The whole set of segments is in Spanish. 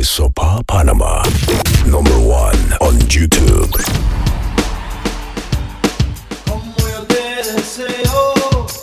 de Sopa Panama. Number 1 on YouTube. Como yo te deseo.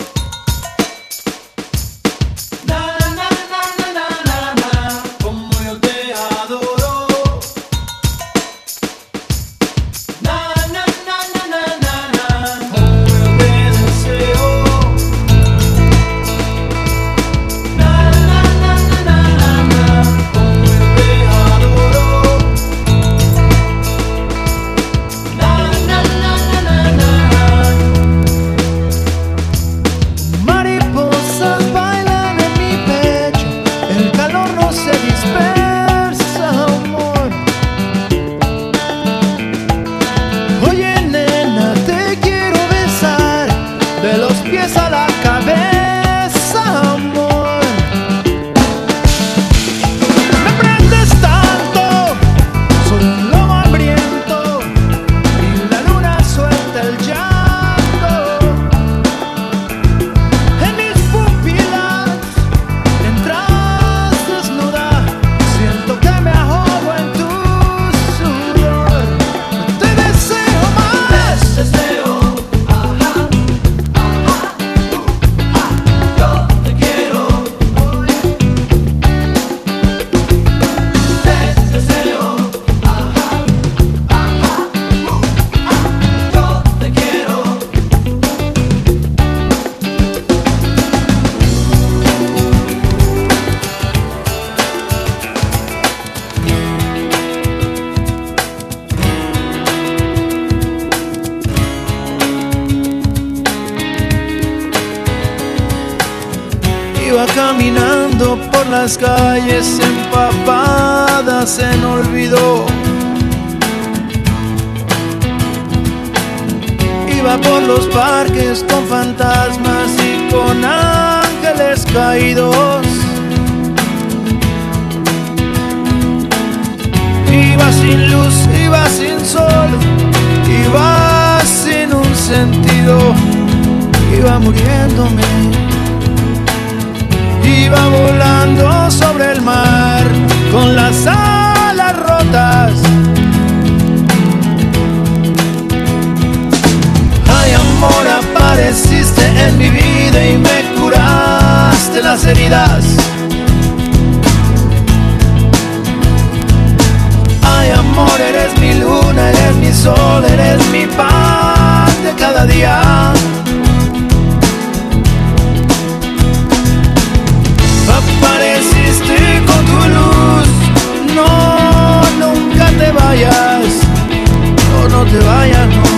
Iba caminando por las calles empapadas en olvido. Iba por los parques con fantasmas y con ángeles caídos. Iba sin luz, iba sin sol, iba sin un sentido. Iba muriéndome. Iba volando sobre el mar con las alas rotas. Ay, amor, apareciste en mi vida y me curaste las heridas. Ay, amor, eres mi luna, eres mi sol, eres mi pan de cada día. Apareciste con tu luz, no, nunca te vayas, no te vayas, no.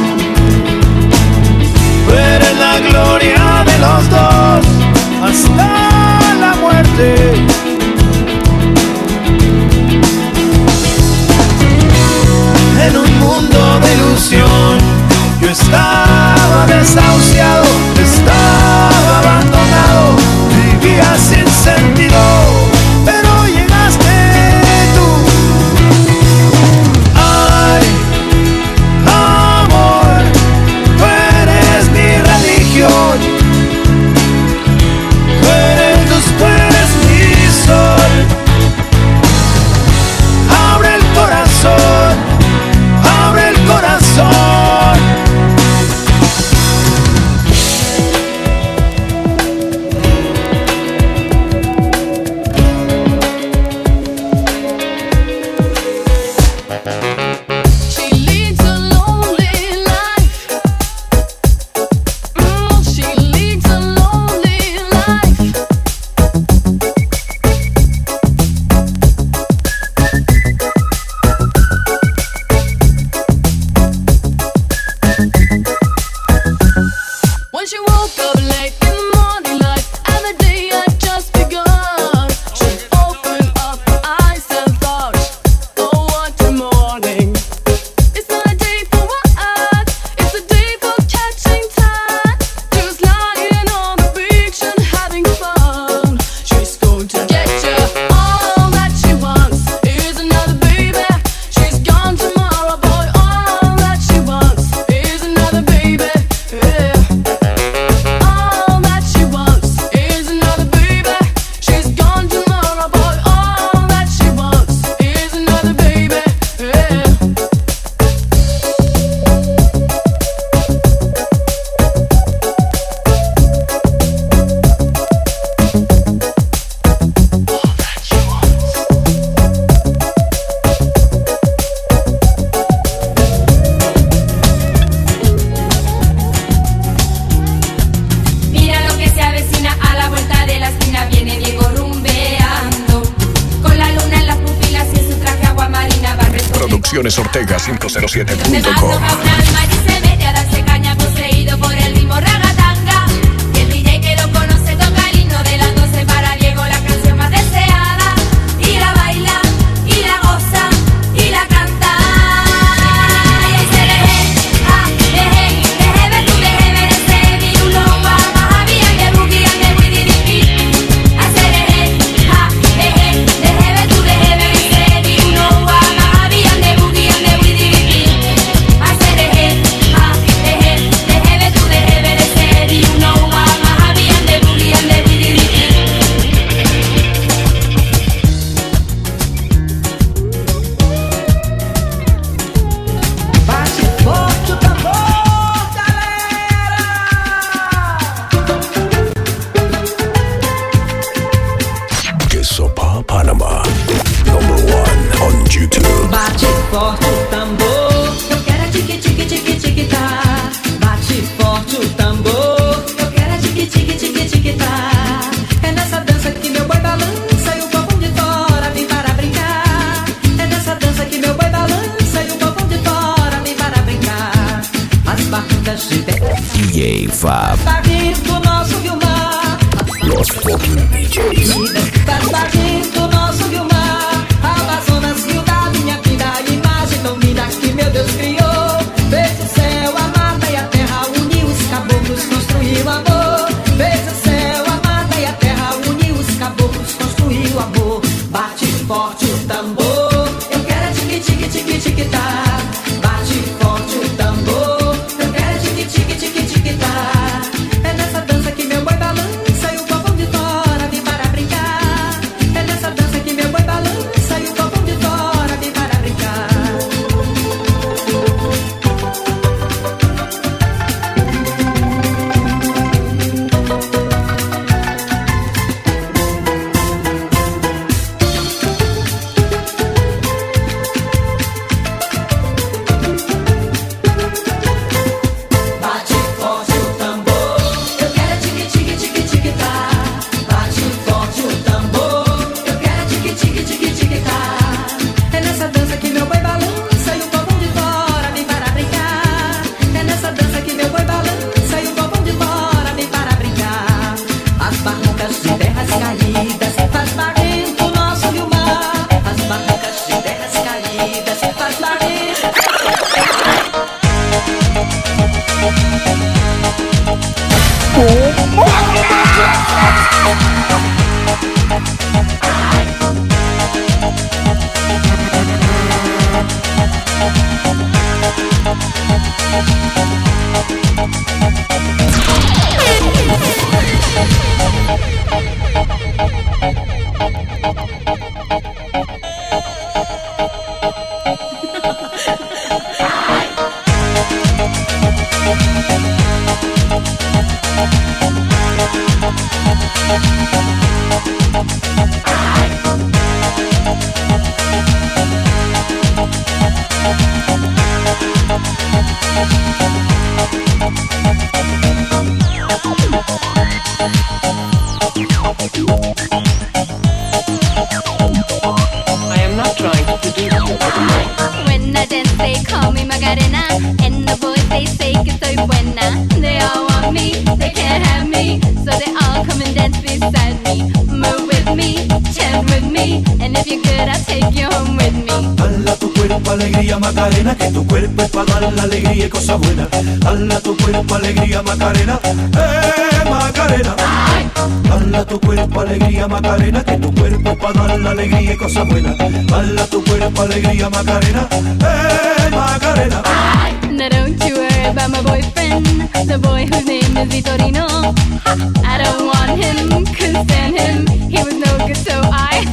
Tú eres la gloria de los dos, hasta la muerte. Producciones Ortega 507.com. Se va un alma y se mete a darse caña, poseído por el ritmo ragatanga. Y el DJ que lo conoce toca el himno de las 12 para Diego, la canción más deseada. Y la baila, y la goza, y la canta. Y ahí se deje, tú deje ver ese mi uno va más había que boogie and the with the beat. Ahí se deje ver tú deje ver ese mi uno va más había que boogie and the with the beat. Ahí se deje ver tú deje ver ese mi uno va más había que boogie and the with the beat. Bate forte o tambor, galera. Quesopa Panama. Number 1 on YouTube. Bate forte o tambor, eu quero é tique tique tique tique tá. Bate forte o tambor, eu quero é tique tique tique tique tá. É nessa dança que meu boi balança e o povo de fora vem para brincar. É nessa dança que meu boi balança e o povo de fora vem para brincar. As barricas de DJ Fab. barris do nosso Guilmar. Los fucking DJs. Das barris do nosso Guilmar. Amazonas, rio da minha vida. Imagem tão linda que meu Deus criou. Fez o céu, a mata e a terra. Uniu os caboclos, construiu amor. Fez o céu, a mata e a terra. Uniu os caboclos, construiu amor. Bate forte o tambor. Eu quero é tique tique tique tique tá. Bate forte o tambor. Eu quero é tique tique tique tique tá. É nessa dança que meu boi balança e o povo de fora vem para brincar. É nessa dança que meu boi balança e o povo de fora vem para brincar. Bate forte o tambor, eu quero é tique tique tique tique tá. Bate forte o tambor, eu quero é tique tique tique tique tá. É nessa dança que meu boi balança e o povo de fora vem para brincar. É nessa dança que meu boi balança e o povo de fora vem para brincar. As barrancas de terras caídas faz barrento o nosso Guilmar. As barrancas de terras caídas faz barrento. I am not trying to seduce you. When I dance, they call me Macarena, and the boys they say que soy buena. They all want me, they can't have me, so they all come and dance beside me. Move with me, chant with me, and if you're good, I'll take you home with me. Hala tu cuerpo alegría Macarena, que tu cuerpo es para dar la alegría y cosas buenas. Hala tu cuerpo alegría Macarena, Macarena. Hala tu cuerpo alegría Macarena, que tu cuerpo es para dar la alegría y cosas buenas. Hala tu cuerpo alegría Macarena, Macarena. Now don't you worry about my boyfriend, the boy whose name is Vitorino. I don't want him, couldn't stand him, he was no good, so I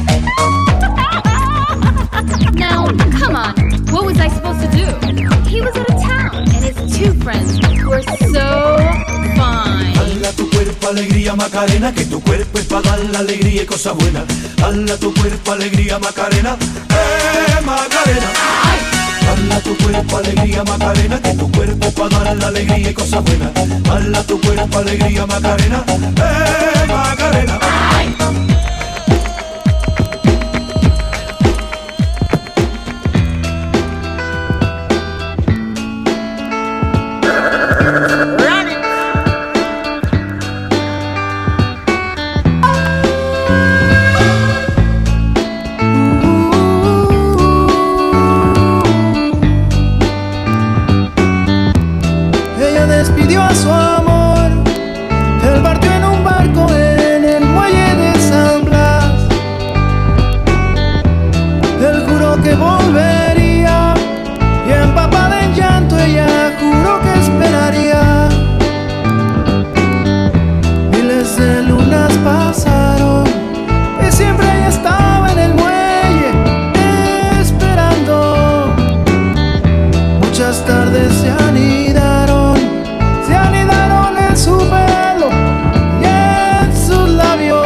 Now, come on, what was I supposed to do? He was out of town, and his two friends were so fine. Hala tu cuerpo alegría Macarena, que tu cuerpo es para dar la alegría y cosas buenas. Hala tu cuerpo alegría Macarena, Macarena. Hala tu cuerpo alegría Macarena, que tu cuerpo es para dar la alegría y cosas buenas. Hala tu cuerpo alegría Macarena, Macarena. que volvería, y empapada en llanto ella juró que esperaría. Miles de lunas pasaron y siempre ella estaba en el muelle esperando. Muchas tardes se anidaron en su pelo y en sus labios.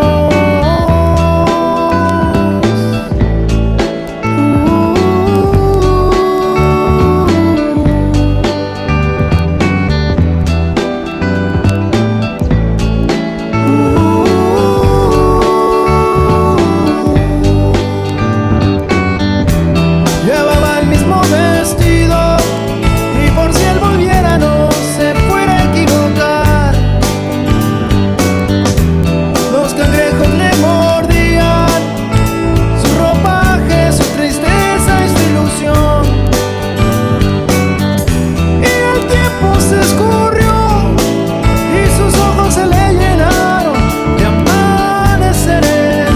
Llevaba el mismo vestido y por si él volviera no se fuera a equivocar. Los cangrejos le mordían su ropaje, su tristeza y su ilusión. Y el tiempo se escurrió y sus ojos se le llenaron de amaneceres.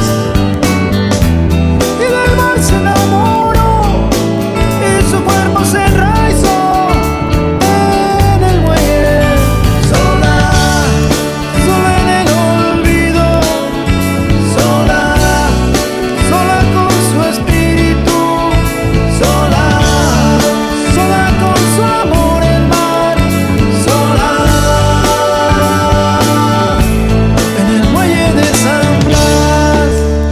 Y del mar se enamoró y su cuerpo se enraizó en el muelle. Sola, sola en el olvido, sola, sola con su espíritu, sola, sola con su amor el mar, sola en el muelle de San Blas.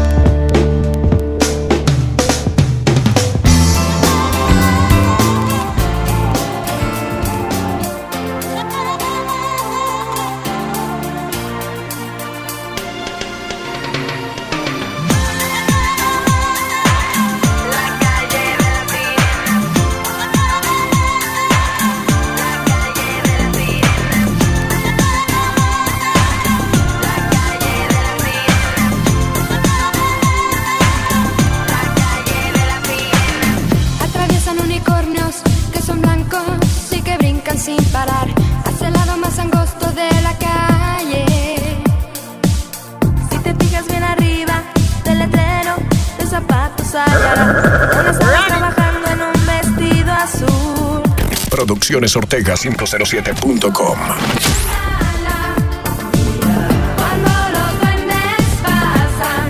Atraviesan unicornios que son blancos y que brincan sin parar hacia el lado más angosto de la calle. Si te fijas bien arriba del letrero de zapatos hallarás una estaba trabajando en un vestido azul. Producciones Ortega 507.com. Cuando los duendes pasan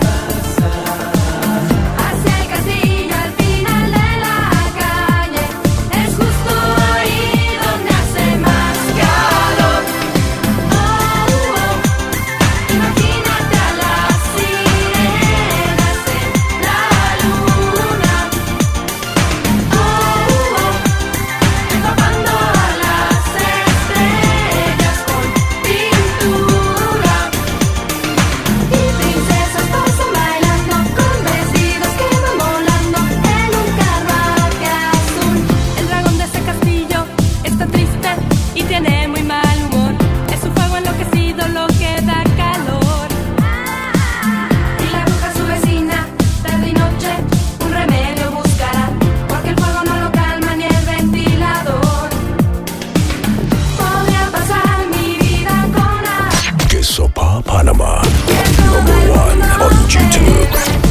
hacia el castillo al final de la calle, es justo ahí donde hace más calor. Oh, oh. Imagínate a las sirenas en la luna. Oh, oh. Empapando a las estrellas con pintura. Y princesas pasan bailando con vestidos que van volando en un carruaje azul. El dragón de ese castillo está triste y tiene muy mal humor. Es su fuego enloquecido lo que da calor. Y la bruja su vecina, tarde y noche, un remedio buscará, porque el fuego no lo calma ni el ventilador. Podría pasar mi vida con la Que Sopa Panama. Number 1 on YouTube.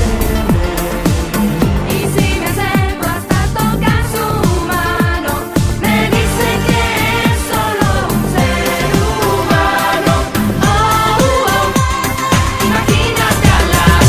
y si me acerco hasta tocar su mano, me dice que es solo un ser humano. Oh, oh. Imagínate a las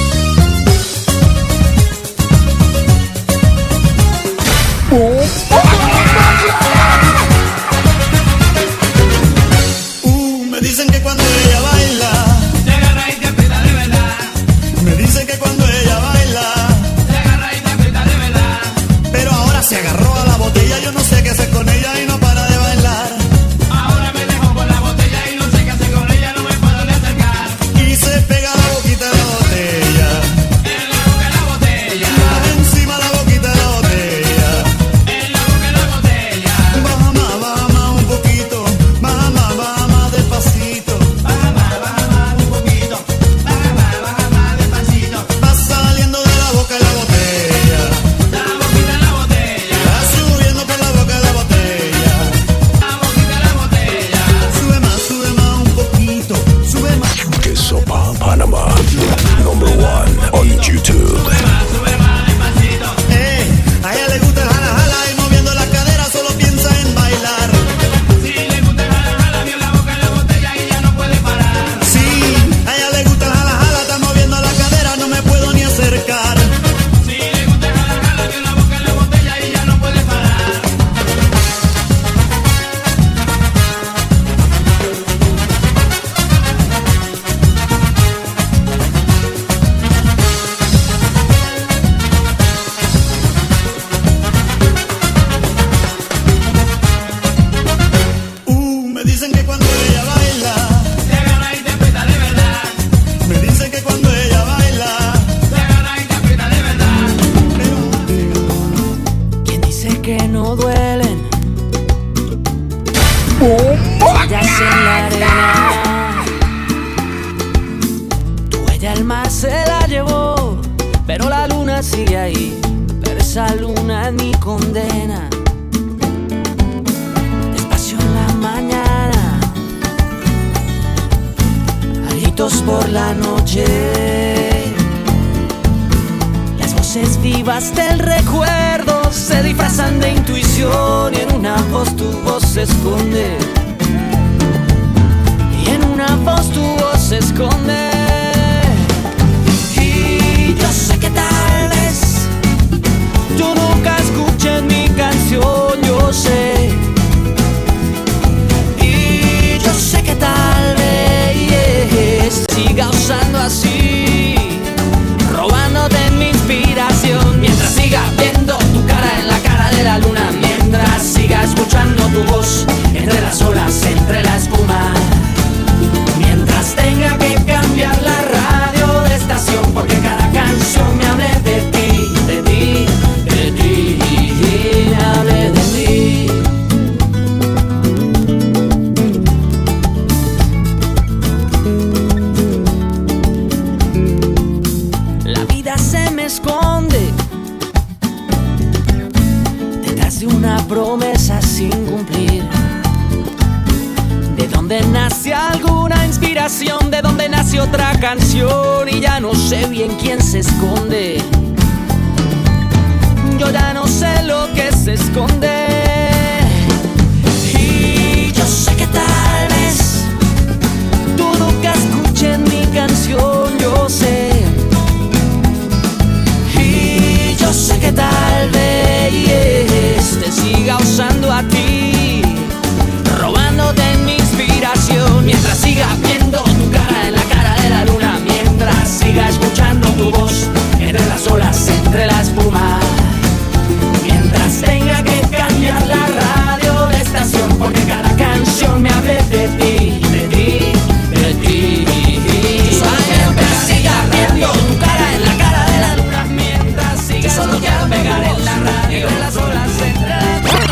Me dicen que cuando ella baila, Te agarra y te aprieta de verdad. me dicen que cuando ella baila, Te agarra y te aprieta de verdad. pero ahora se agarró a la botella, yo no sé qué hacer con ella y no para de bailar. Ahora me dejo con la botella y no sé qué hacer con ella, no me puedo ni acercar. Y se pega la boquita de la botella, En la boca la botella. encima la boquita de la botella. En la boca esa luna es mi condena. Despacio en la mañana, gritos por la noche, las voces vivas del recuerdo se disfrazan de intuición y en una voz tu voz se esconde. Y en una voz tu voz se esconde. Y yo sé que tal vez tú nunca escuches mi canción, yo sé. Y yo sé que tal vez siga usando así, robándote mi inspiración. Mientras siga viendo tu cara en la cara de la luna, mientras siga escuchando tu voz entre las olas, entre la espuma, mientras tenga que cambiar la radio de estación, porque cada canción me hable de ti, de ti, de ti, me hable de ti. La vida se me esconde detrás de una promesa sin cumplir. De donde nace alguna inspiración, de donde nace otra canción, y ya no sé bien quién se esconde. Yo ya no sé lo que se esconde. Y yo sé que tal vez tú nunca escuches mi canción, yo sé. Y yo sé que tal vez te siga usando a ti, robándote mi inspiración. Mientras siga viendo tu cara en la cara de la luna, mientras siga escuchando tu voz entre las olas, entre la espuma, mientras tenga que cambiar la radio de estación, porque cada canción me hable de ti, de ti, de ti. Mientras siga viendo tu cara en la cara de la luna, mientras siga solo quiero pegar en la radio de las olas, entre la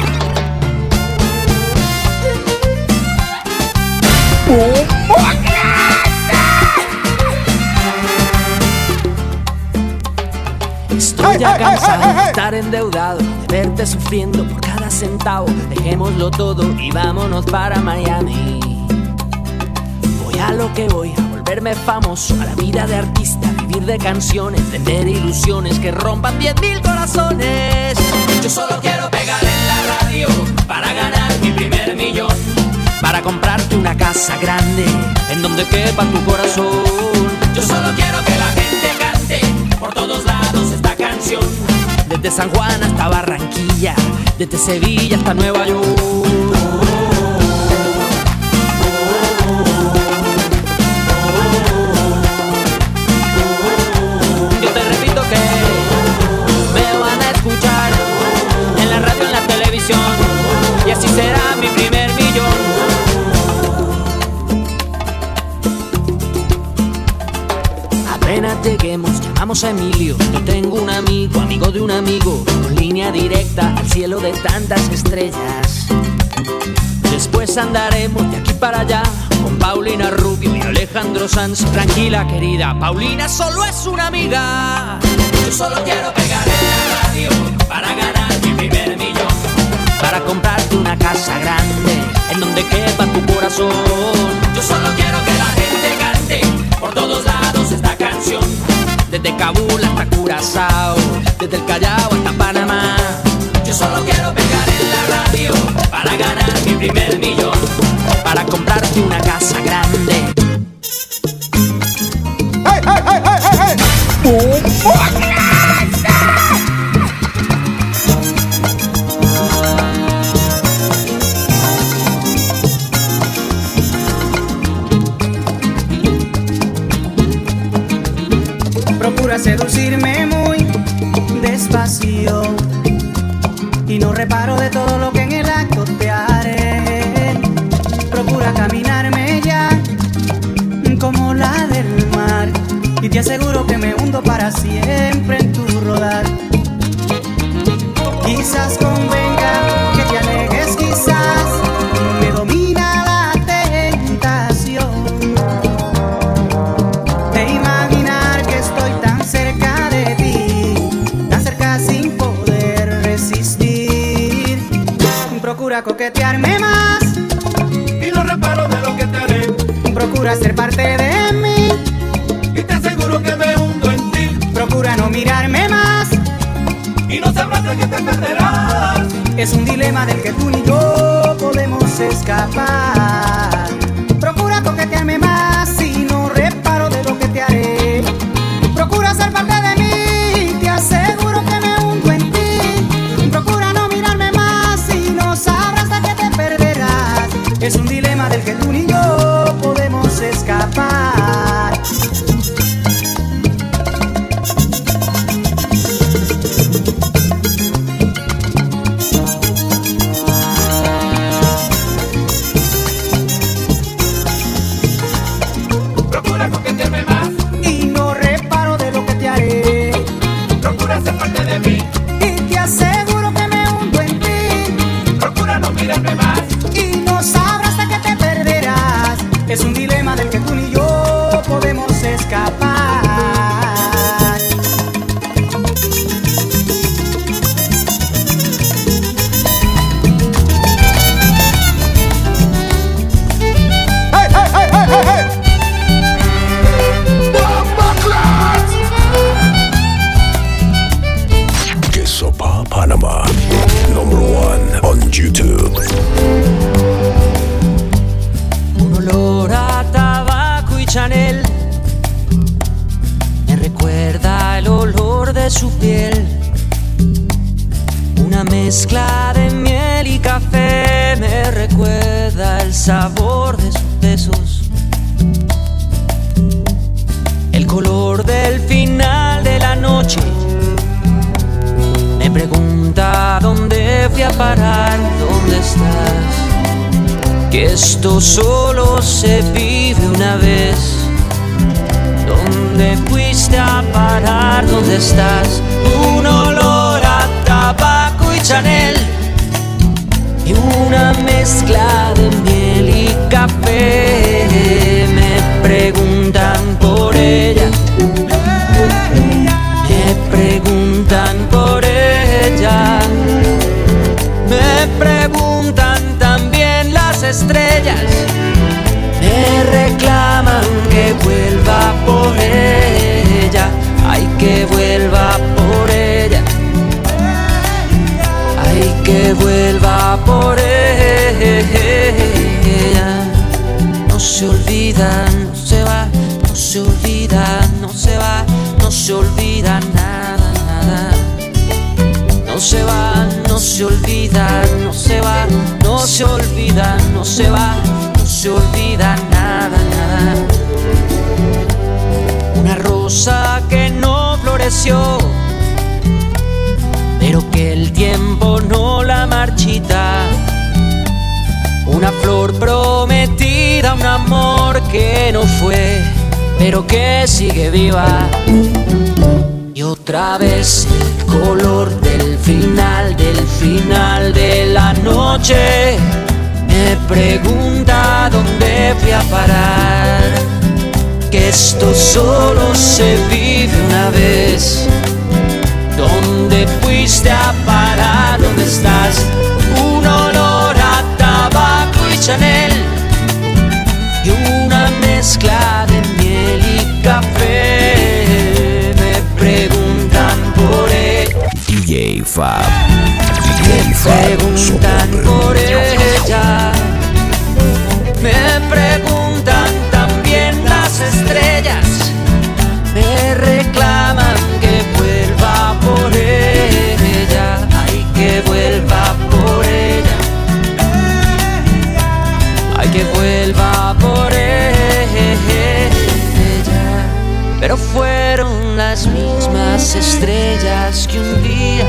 Estoy ya cansado de estar endeudado, de verte sufriendo por cada centavo. Dejémoslo todo y vámonos para Miami. Voy a lo que voy, a volverme famoso, a la vida de artista, vivir de canciones, vender ilusiones que rompan 10,000 corazones. Yo solo quiero pegar en la radio para ganar mi primer millón, para comprarte una casa grande en donde quepa tu corazón. Yo solo quiero que la gente cante por todos lados esta canción, desde San Juan hasta Barranquilla, desde Sevilla hasta Nueva York. Yo te repito que me van a escuchar en la radio, en la televisión, y así será mi primer millón. Apenas lleguemos, llamamos a Emilio. Yo tengo un amigo, amigo de un amigo, con línea directa al cielo de tantas estrellas. Después andaremos de aquí para allá con Paulina Rubio y Alejandro Sanz. Tranquila, querida, Paulina solo es una amiga. Yo solo quiero pegar en la radio para ganar mi primer millón, para comprarte una casa grande en donde quepa tu corazón. Yo solo quiero que la gente cante por todos lados esta canción, desde Kabul hasta Curazao, desde el Callao hasta Panamá. Yo solo quiero pegar en la radio para ganar mi primer millón, para comprarte una casa grande. ¡Hey, hey, hey, hey, hey, hey! Procura seducirme muy despacio y no reparo de todo lo que en el acto te haré. Procura caminarme ya como la del mar y te aseguro que me hundo para siempre en tu rodar. Quizás convenga que te alejes, quizás me domina la tentación de imaginar que estoy tan cerca de ti, tan cerca sin poder. Procura coquetearme más y no reparo de lo que te haré. Procura ser parte de mí Y te aseguro que me hundo en ti. Procura no mirarme más Y no sabrás de que te perderás. Es un dilema del que tú ni yo podemos escapar. Procura coquetearme más y no reparo de lo que te haré. Procura ser parte de mí, te aseguro que me hundo en ti. Procura no mirarme más y no sabrás de que te perderás. Es un dilema del que tú ni yo podemos escapar. Procura coquetearme más Y no reparo de lo que te haré. Procura ser parte de mí. Y te aseguro que me hundo en ti. Procura no mirarme más. Y no sabrás de que te perderás. Es un dilema del que tú ni yo podemos escapar. Que Sopa Panama. Number 1 on YouTube. Un olor a tabaco y Chanel me recuerda el olor de su piel. Una mezcla de miel y café me recuerda el sabor de sus besos. El color del final de la noche me pregunta dónde fui a parar, dónde estás. Que esto solo se vive una vez. ¿Dónde fuiste a parar? ¿Dónde estás? Un olor a tabaco y Chanel y una mezcla de miel y café. Me preguntan por ella, me preguntan por ella, me preguntan también las estrellas. Me reclaman que vuelva por ella, ay, que vuelva por ella, ay, que vuelva por ella. No se olvida, no se va, no se olvida, no se va, no se olvida nada, nada. No se va, no se olvida, no se va, no se olvida, no se va, no se olvida nada, nada. Una rosa que no floreció, pero que el tiempo no la marchita. Una flor prometida, un amor que no fue, pero que sigue viva. Y otra vez el color del final de la noche me pregunta dónde fui a parar. Que esto solo se vive una vez. ¿Dónde fuiste a parar? ¿Dónde estás? Un olor a tabaco y Chanel y una mezcla de miel y café. Me preguntan por él, DJ Fab. me preguntan por ella, me preguntan también las estrellas. Me reclaman que vuelva por ella, ay, que vuelva por ella, ay, que vuelva por ella. Pero fueron las mismas estrellas que un día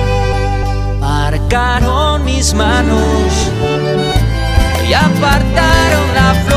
marcaron mis manos y apartaron la flor